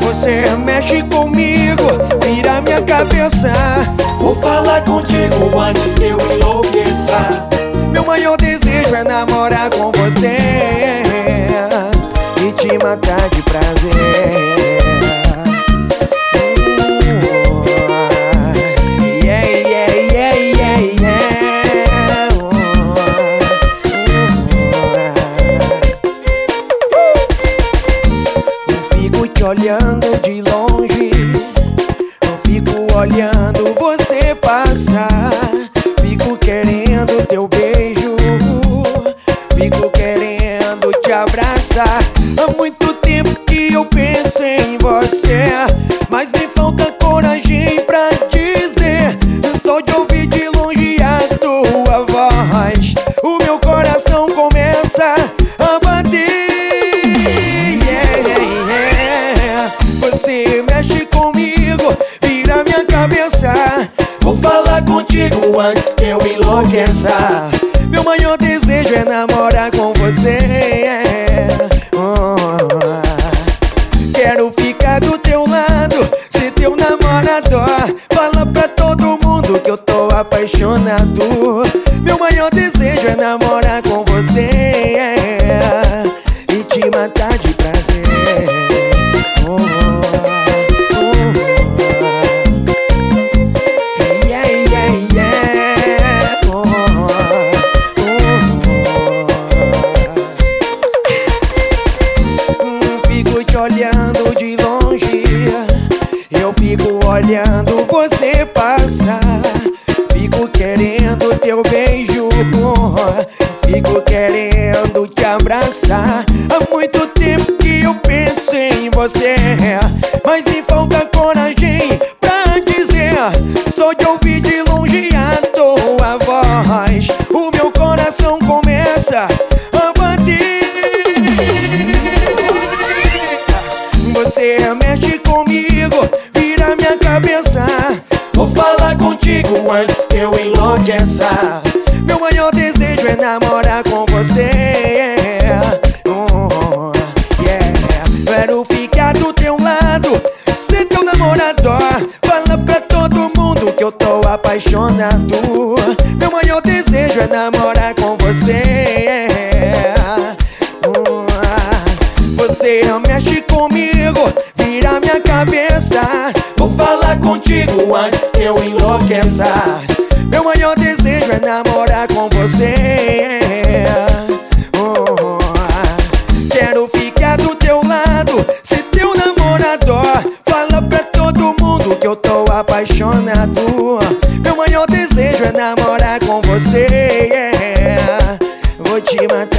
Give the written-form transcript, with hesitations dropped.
Você mexe comigo, vira minha cabeça. Vou falar contigo antes que eu enlouqueça. Meu maior desejo é namorar com você e te matar de prazer. Olhando de longe, eu fico olhando você passar. Fico querendo teu beijo, fico querendo te abraçar. Há muito tempo que eu penso em você, mas me falta coragem pra dizer. Só de ouvir de longe a tua voz, o meu coração começa a bater. Você mexe comigo, vira minha cabeça. Vou falar contigo antes que eu enlouqueça. Meu maior desejo é namorar com você. Quero ficar do teu lado, ser teu namorador. Fala pra todo mundo que eu tô apaixonado. Meu maior desejo é namorar com você e te matar de prazer. Olhando de longe, eu fico olhando você passar. Fico querendo teu beijo, fico querendo te abraçar. Há muito tempo que eu penso em você, mas me falta coragem pra dizer. Só de ouvir de longe a tua voz, o meu coração começa a bater. Você mexe comigo, vira minha cabeça. Vou falar contigo antes que eu enlouqueça. Meu maior desejo é namorar com você. Quero ficar do teu lado, ser teu namorador. Fala pra todo mundo que eu tô apaixonado. Meu maior desejo é namorar com você. Você mexe comigo, vira minha cabeça. Vou falar contigo antes que eu enlouqueça. Meu maior desejo é namorar com você. Quero ficar do teu lado, ser teu namorador. Fala pra todo mundo que eu tô apaixonado. Meu maior desejo é namorar com você. Vou te matar.